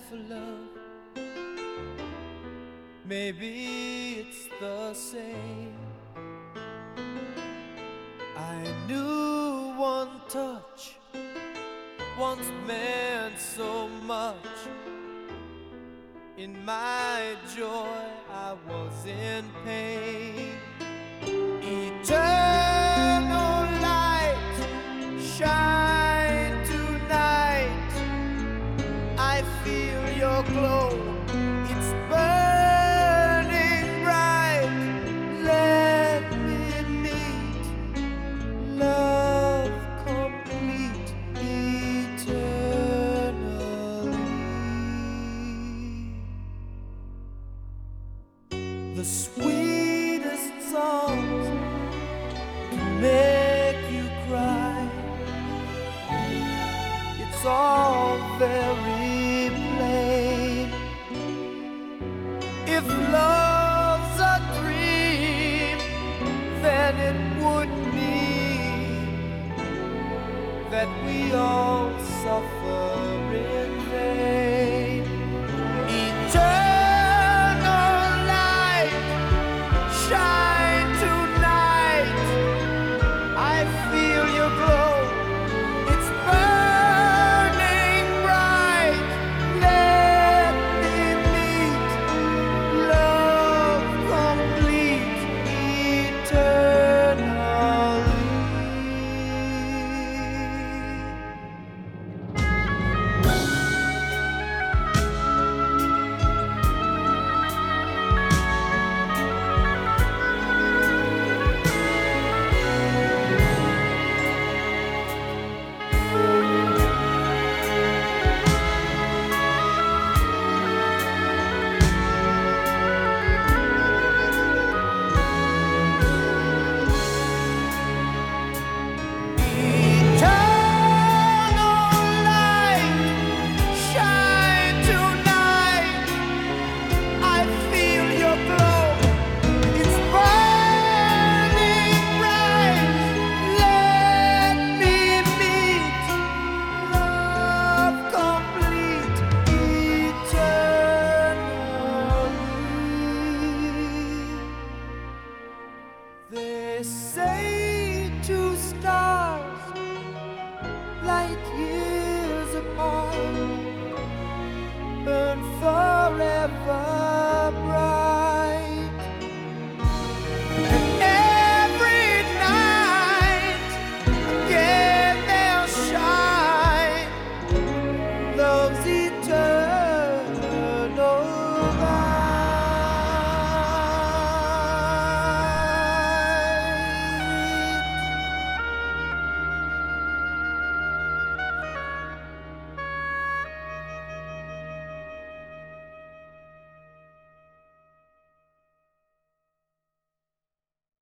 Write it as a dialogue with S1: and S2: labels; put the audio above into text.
S1: for love. Maybe it's the same. I knew one touch once meant so much. In my joy I was in pain. Eternal light, shine tonight. I feel your glow, it's burning bright. Let me meet love complete eternally. The sweetest songs can make you cry. It's all very plain. If love's a dream, then it would mean that we all suffer in vain. Eternal light, shine tonight. I feel your glow, it's burning bright. Let me meet love complete eternally. They say two stars, light years apart, burn forever.